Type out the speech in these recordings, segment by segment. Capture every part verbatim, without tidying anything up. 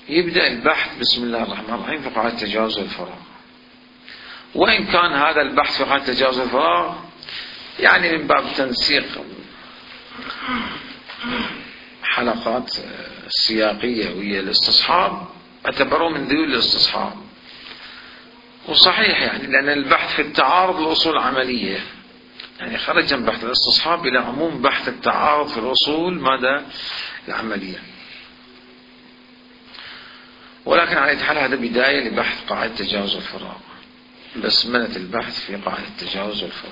يبدأ البحث بسم الله الرحمن الرحيم في قاعدة تجاوز الفراغ. وإن كان هذا البحث في قاعدة تجاوز الفراغ يعني من باب تنسيق حلقات سياقية وهي الاستصحاب، اعتبروه من ذيول الاستصحاب. وصحيح يعني لأن البحث في التعارض الأصول عملية، يعني خرج من بحث الاستصحاب إلى عموم بحث التعارض في الأصول ماذا العملية. ولكن على أي حال هذا بداية لبحث قاعدة تجاوز الفراغ، بسملة البحث في قاعدة تجاوز الفراغ.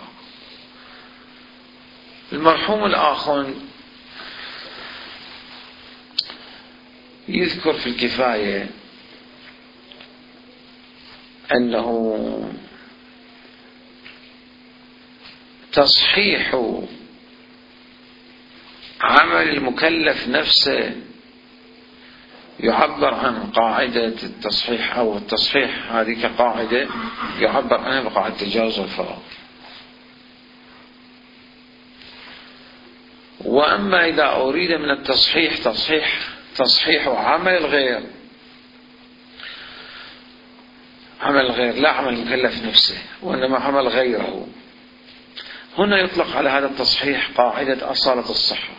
المرحوم الآخر يذكر في الكفاية أنه تصحيح عمل المكلف نفسه يعبر عن قاعدة التصحيح، أو التصحيح هذه كقاعدة يعبر عنها بقاعدة تجاوز الفراغ. وأما إذا أريد من التصحيح تصحيح تصحيح عمل الغير، عمل الغير لا عمل المكلف نفسه وإنما عمل غيره، هنا يطلق على هذا التصحيح قاعدة أصالة الصحة.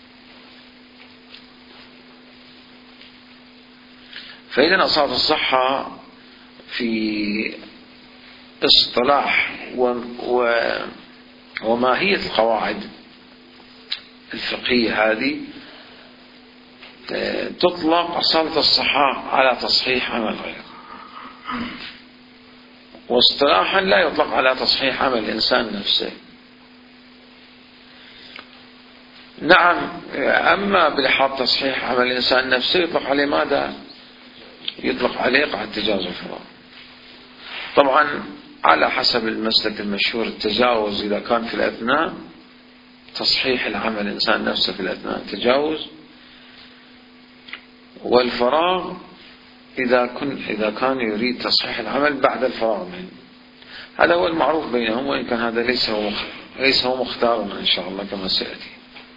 فإذا أصالة الصحة في اصطلاح و... وماهية القواعد الفقهية هذه تطلق أصالة الصحة على تصحيح عمل الغير، واصطلاحا لا يطلق على تصحيح عمل الإنسان نفسه. نعم، أما بلحاظ تصحيح عمل الإنسان نفسه يطلق عليه ماذا؟ يطلق عليه قاعدة تجاوز الفراغ. طبعا على حسب المسلك المشهور التجاوز إذا كان في الأثناء، تصحيح العمل الإنسان نفسه في الأثناء تجاوز، والفراغ إذا كن إذا كان يريد تصحيح العمل بعد الفراغ منه. هذا هو المعروف بينهم، وإن كان هذا ليس هو ليس هو مختارنا إن شاء الله كما سيأتي.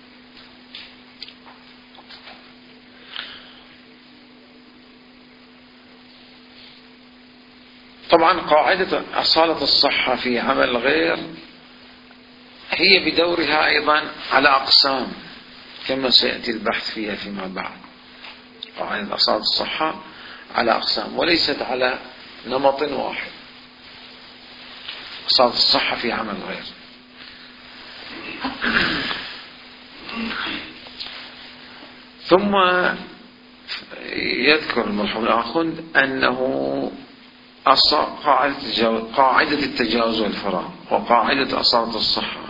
طبعا قاعدة أصالة الصحة في عمل الغير هي بدورها أيضا على أقسام كما سيأتي البحث فيها فيما بعد. قاعدة أصالة الصحة على أقسام وليست على نمط واحد. أصالة الصحة في عمل الغير. ثم يذكر المرحوم الآخوند أنه قاعدة التجاوز والفراغ وقاعدة أصالة الصحة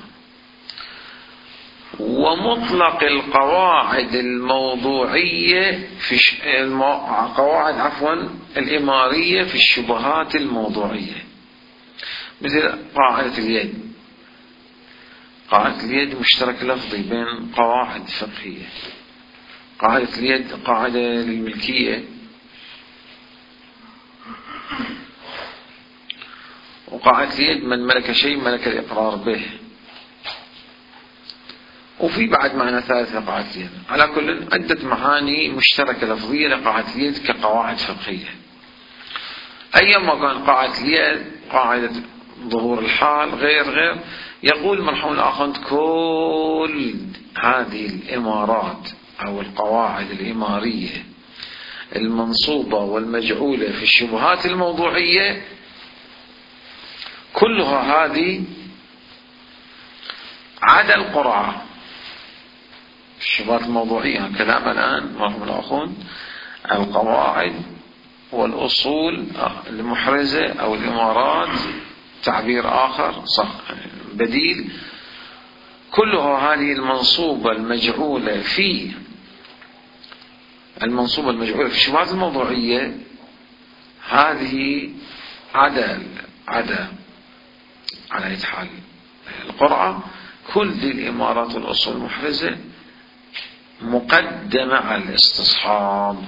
ومطلق القواعد الموضوعية في ش... المو... قواعد عفوا الإمارية في الشبهات الموضوعية، مثل قاعدة اليد. قاعدة اليد مشترك لفظي بين قواعد فقهية. قاعدة اليد قاعدة للملكية، وقاعدة اليد من ملك شيء ملك الإقرار به. وفي بعد معنى ثالث لقاعدة اليد. على كل عدة معاني مشتركة لفظية لقاعدة اليد كقواعد فقهية. أيما كان قاعدة اليد قاعدة ظهور الحال غير غير يقول مرحوم الآخوند كل هذه الإمارات أو القواعد الإمارية المنصوبة والمجعولة في الشبهات الموضوعية كلها هذه عدا القرعة. الشبهات الموضوعية كلام الآن مرحوم الآخوند القواعد والأصول المحرزة أو الإمارات تعبير آخر صح بديل، كلها هذه المنصوبة المجعولة في المنصوبة المجعولة في الشبهات الموضوعية هذه عدا عدا على أي حال القرعة. كل الإمارات والأصول المحرزة مقدمة على الاستصحاب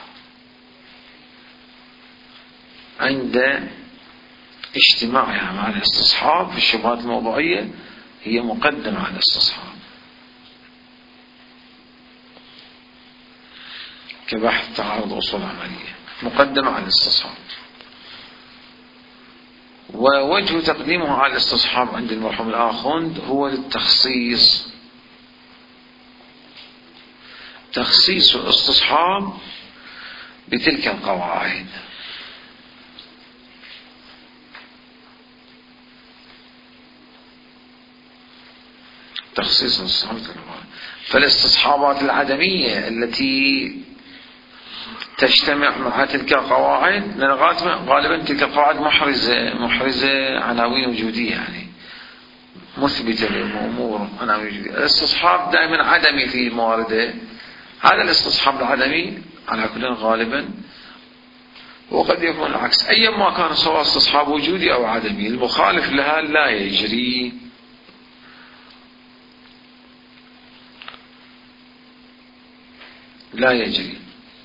عند اجتماعها مع الاستصحاب في الشبهات الموضوعية، هي مقدمة على الاستصحاب. كبحث تعارض أصول عملية مقدمة على الاستصحاب. ووجه تقديمه على الاستصحاب عند المرحوم الآخوند هو للتخصيص، تخصيص الاستصحاب بتلك القواعد. تخصيص الاستصحاب بتلك القواعد. فالاستصحابات العدمية التي تجتمع مع تلك القواعد، لأن غالبا تلك القواعد محرزة محرزة عناوين وجودية، يعني مثبتة للأمور عناوين وجودية. الاستصحاب دائما عدمي في موارده، هذا الاستصحاب العدمي على كل غالبا، وقد يكون العكس أيما كان، سواء استصحاب وجودي أو عدمي، المخالف لها لا يجري. لا يجري.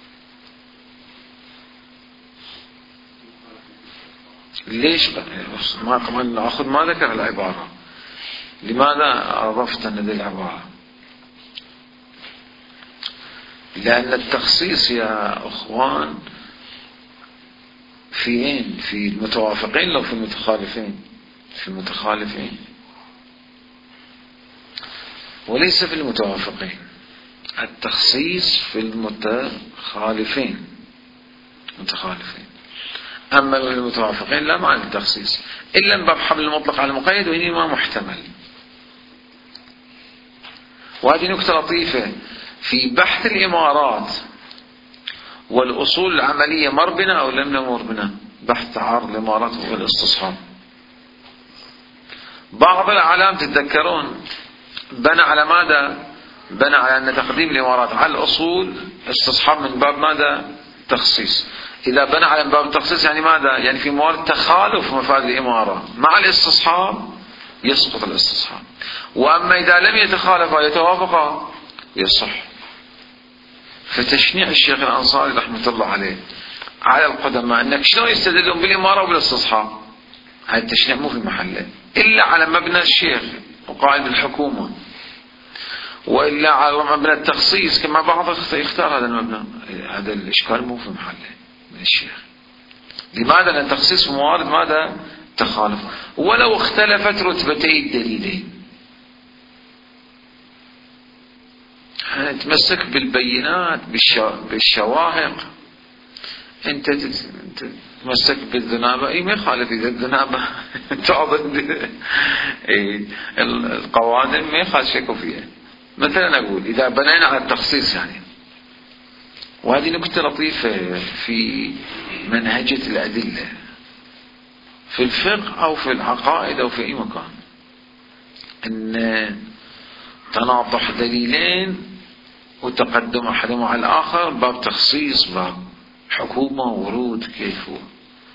ليش ما كمان ناخذ ما ذكر العبارة؟ لماذا أضفت هذه العبارة؟ لأن التخصيص يا أخوان فين؟ في المتوافقين لو في المتخالفين؟ في المتخالفين وليس في المتوافقين. التخصيص في المتخالفين متخالفين، أما المتوافقين لا معنى التخصيص إلا من باب حمل المطلق على المقيد، وإنما محتمل. وهذه نكتة لطيفة في بحث الإمارات والأصول العملية، مر بنا أو لم نمر بنا بحث تعارض الإمارات والاستصحاب. بعض الأعلام تتذكرون بنى على ماذا؟ بنى على أن تقديم الإمارات على الأصول استصحاب من باب ماذا؟ تخصيص. إذا بنى على من باب التخصيص يعني ماذا؟ يعني في موارد تخالف مفاد الإمارة مع الاستصحاب يسقط الاستصحاب. وأما إذا لم يتخالف ويتوافق يصح. فتشنيع الشيخ الأنصاري رحمة الله عليه على القدماء أنك شلون يستدلون بالإمارة وبالاستصحاب، هذا التشنيع مو في محله إلا على مبنى الشيخ وقائد الحكومة، وإلا على مبنى التخصيص كما بعض يختار هذا المبنى. هذا الإشكال مو في محله من الشيخ. لماذا؟ لأن التخصيص موارد ماذا؟ تخالف، ولو اختلفت رتبتي الدليلين. تمسك بالبينات بالشواهق، انت تتمسك بالذنابة. اي ما يخالف اذا الذنابة تعضد القوانين ما يخالف شكوا فيها. مثلا اقول اذا بنينا على التخصيص يعني، وهذه نكتة لطيفة في منهجة الأدلة في الفقه أو في العقائد أو في أي مكان، أن تناطح دليلين وتقدم أحدهما على الآخر باب تخصيص، باب حكومة ورود، كيف هو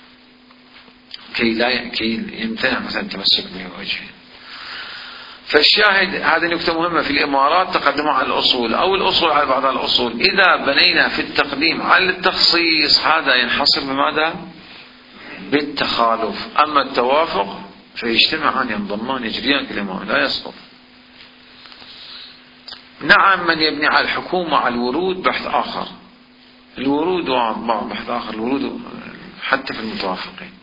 كي لا كي يمتنع مثلا التمسك بوجهه. فالشاهد هذه نكتة مهمة في الإمارات تقدموا على الأصول أو الأصول على بعض الأصول. إذا بنينا في التقديم على التخصيص هذا ينحصر بماذا؟ بالتخالف. أما التوافق فيجتمعان ينضمان يجريان كلمة لا يسقط. نعم من يبني على الحكومة على الورود بحث آخر، الورود بحث آخر، الورود حتى في المتوافقين.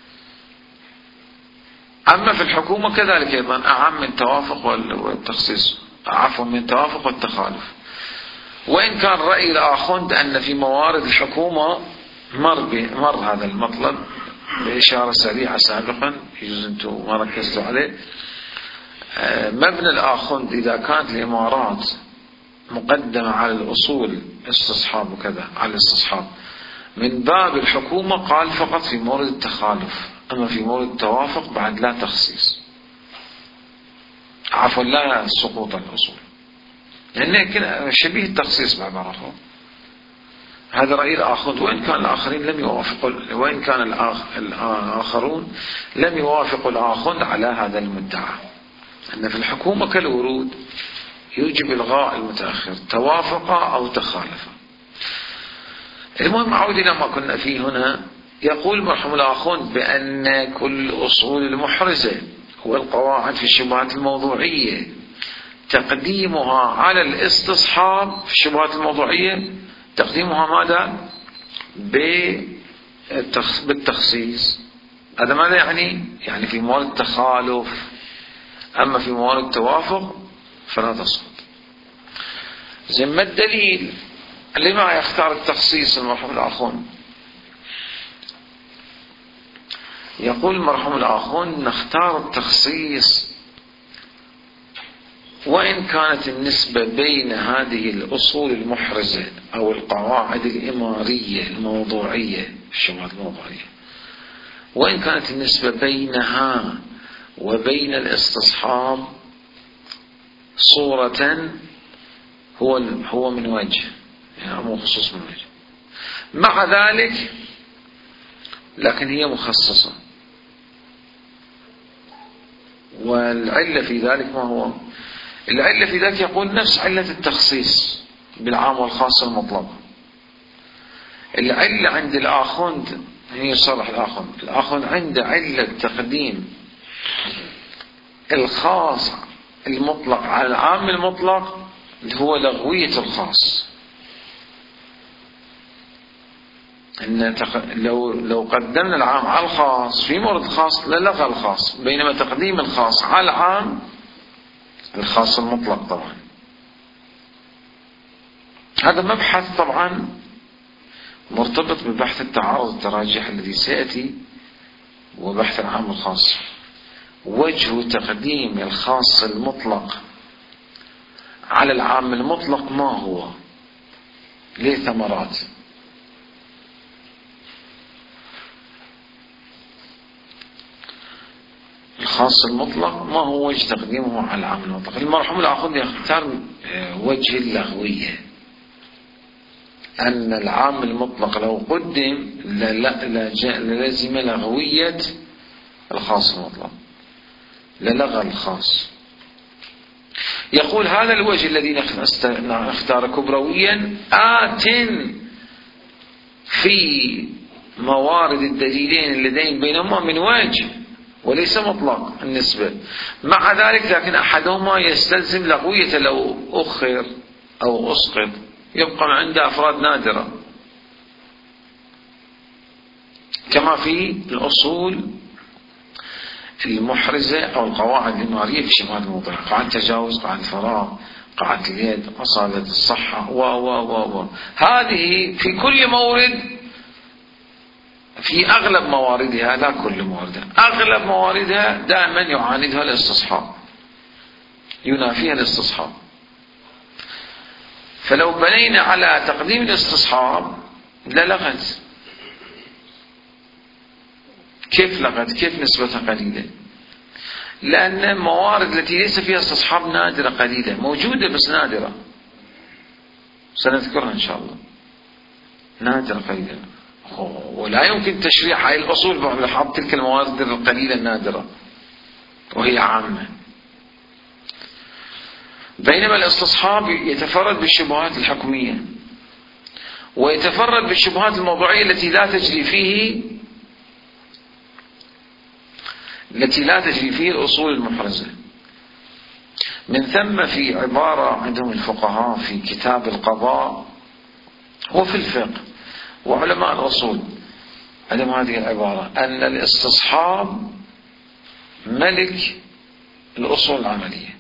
أما في الحكومة كذلك أيضا أعم من التوافق والتخصيص، عفوا من التوافق والتخالف. وإن كان رأي الآخوند أن في موارد الحكومة مر, مر هذا المطلب بإشارة سريعة سابقا، يجوز أنتم ما ركزتوا عليه. مبنى الآخوند إذا كانت الإمارات مقدمة على الأصول استصحاب وكذا على الاستصحاب من باب الحكومة، قال فقط في مورد التخالف، أما في مورد التوافق بعد لا تخصيص، عفوا لا سقوط الأصول، يعني شبيه التخصيص بعبارته. هذا رأي الآخر. وإن كان الآخرين لم يوافقوا، وإن كان الآخرون لم يوافقوا الآخر على هذا المدعى أن في الحكومة كالورود يوجب إلغاء المتأخر توافق أو تخالف. المهم أعود إلى ما كنا فيه هنا. يقول مرحوم الآخوند بأن كل أصول المحرزة والقواعد في الشبهات الموضوعية تقديمها على الاستصحاب في الشبهات الموضوعية تقديمها ماذا؟ بالتخصيص. هذا ماذا يعني؟ يعني في موارد التخالف، أما في موارد التوافق فلا تسقط. زي ما الدليل لما يختار التخصيص المرحوم الآخون؟ يقول المرحوم الآخون نختار التخصيص وإن كانت النسبة بين هذه الأصول المحرزة أو القواعد الإمارية الموضوعية، الشبهات الموضوعية، وإن كانت النسبة بينها وبين الاستصحاب صورة هو هو من وجه، يعني مو خصوص من وجه، مع ذلك لكن هي مخصصة. والعلة في ذلك ما هو؟ العلة في ذلك يقول نفس علة التخصيص بالعام والخاص المطلق. العلة عند الآخوند هي يصرح الآخوند الآخوند عنده علة تقديم الخاص المطلق على العام المطلق اللي هو لغوية الخاص. إن لو لو قدمنا العام على الخاص في مورد الخاص للغى الخاص، بينما تقديم الخاص على العام الخاص المطلق طبعا. هذا مبحث طبعا مرتبط ببحث التعارض التراجح الذي سيأتي وبحث العام الخاص. وجه تقديم الخاص المطلق على العام المطلق ما هو؟ ليه ثمرات. الخاص المطلق ما هو وجه تقديمه على العام المطلق؟ المرحوم الآخوند يختار وجه اللغوية، أن العام المطلق لو قدم للزم لغوية الخاص المطلق، للغى الخاص. يقول هذا الوجه الذي نختار كبرويا آت في موارد الدليلين اللذين بينهما من وجه وليس مطلق النسبة، مع ذلك لكن أحدهما يستلزم لغوية لو أخر أو أسقط يبقى عنده أفراد نادرة، كما في الأصول المحرزة أو القواعد الإمارية في شمال الموضوع، قاعدة التجاوز، قاعدة الفراغ، قاعدة اليد، أصالة الصحة و و و و هذه في كل مورد، في أغلب مواردها، لا كل مواردها، أغلب مواردها دائما يعاندها الاستصحاب، ينافيها الاستصحاب. فلو بنينا على تقديم الاستصحاب للغت. كيف لغت؟ كيف نسبتها قليلة؟ لأن الموارد التي ليس فيها استصحاب نادرة قليلة، موجودة بس نادرة، سنذكرها إن شاء الله، نادرة قليلة، ولا يمكن تشريح هذه الأصول بحط تلك الموارد القليلة النادرة وهي عامة. بينما الاستصحاب يتفرد بالشبهات الحكمية ويتفرد بالشبهات الموضوعية التي لا تجري فيه التي لا تجري فيه الأصول المحرزة. من ثم في عبارة عندهم الفقهاء في كتاب القضاء وفي الفقه وعلماء الأصول عندهم هذه العبارة أن الاستصحاب ملك الأصول العملية.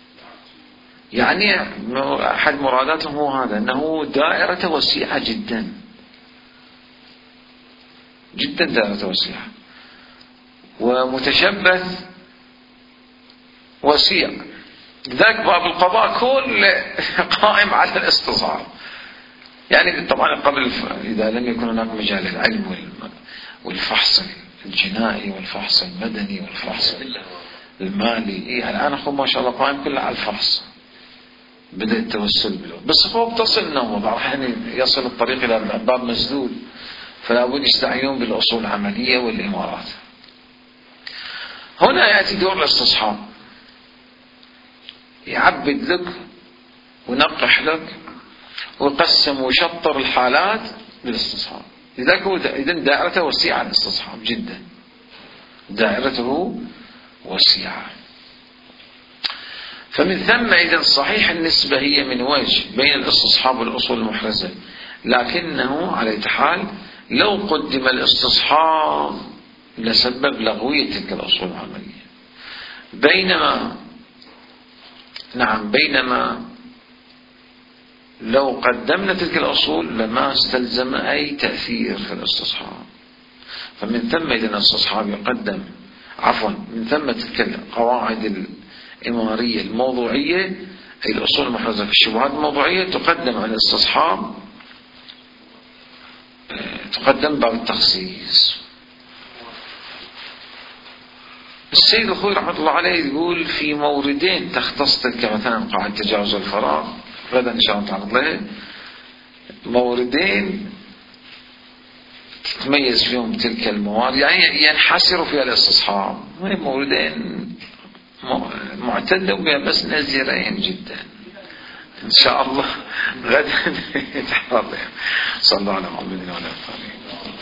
يعني أحد مراداتهم هو هذا، أنه دائرة وسيعة جدا جدا، دائرة وسيعة ومتشبث وسيع. ذاك باب القضاء كل قائم على الاستصحاب. يعني طبعا قبل إذا لم يكن هناك مجال العلم والفحص الجنائي والفحص المدني والفحص المالي، إيه الآن أخو ما شاء الله قائم كله على الفحص، بدأ التوسل به، بس هو بتصل أنه بعض الأحيان يصل الطريق إلى باب مسدود، فلا بد يستعينون بالأصول العملية والإمارات. هنا يأتي دور الاستصحاب، يعبد لك ونقح لك ويقسم ويشطر الحالات بالاستصحاب. لذلك هو إذن دائرته وسيعة الاستصحاب جدا، دائرته وسيعة. فمن ثم إذن صحيح النسبة هي من وجه بين الاستصحاب والأصول المحرزة، لكنه على أي حال لو قدم الاستصحاب لسبب لغوية تلك الأصول العملية. بينما نعم بينما لو قدمنا تلك الأصول لما استلزم أي تأثير في الاستصحاب. فمن ثم إذن الاستصحاب يقدم عفوا من ثم تلك القواعد الإمارية الموضوعية أي الأصول المحرزة في الشبهات الموضوعية تقدم على الاستصحاب، تقدم باب التخصيص. السيد الخوي رحمة الله عليه يقول في موردين تختص تلك مثلا قاعدة تجاوز الفراغ، غدا إن شاء الله تعالى الله موردين تتميز فيهم تلك الموارد، يعني ينحسر فيها الاستصحاب، هاي موردين معتدوا بها بس نزيرين جدا إن شاء الله غدا نتحرر. صلى الله على محمد وعلى آله.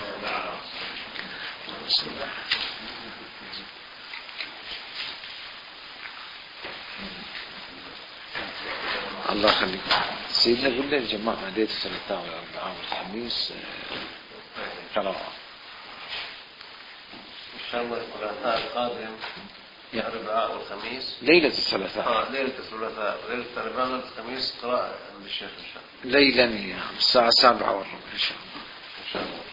الله يخليك سيدنا. قلنا الجماعة ليلة الثلاثاء والأربعاء والخميس قراءة إن شاء الله الثلاثاء القادم الأربعاء والخميس ليلة الثلاثاء آه ليلة الثلاثاء ليلة الأربعاء والخميس قراءة عند الشيخ إن شاء الله ليلا هي الساعة السابعة والربع إن شاء الله. إن شاء الله.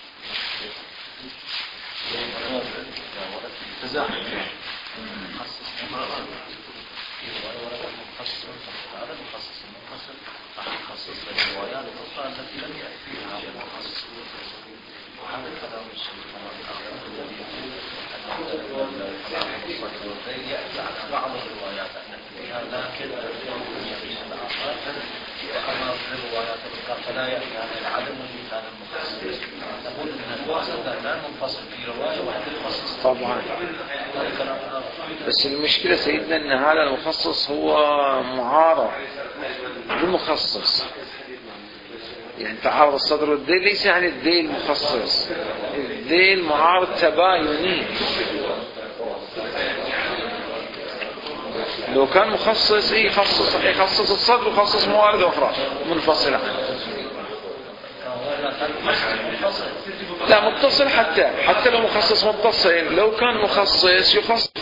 بعض الروايات فيها لكن وأما في الروايات الأخرى فلا يأتي عن عدم وجود المخصص. نقول أن الواصل لا منفصل في رواية واحدة المخصص طبعا. بس المشكلة سيدنا أن هذا المخصص هو معارض بالمخصص، يعني تعارض الصدر والذيل ليس يعني الذيل مخصص، الذيل معارض تبايني. لو كان مخصص ايه يخصص يخصص الصدر ويخصص موارد اخرى منفصله. لا متصل، حتى حتى لو مخصص متصل، لو كان مخصص يخصص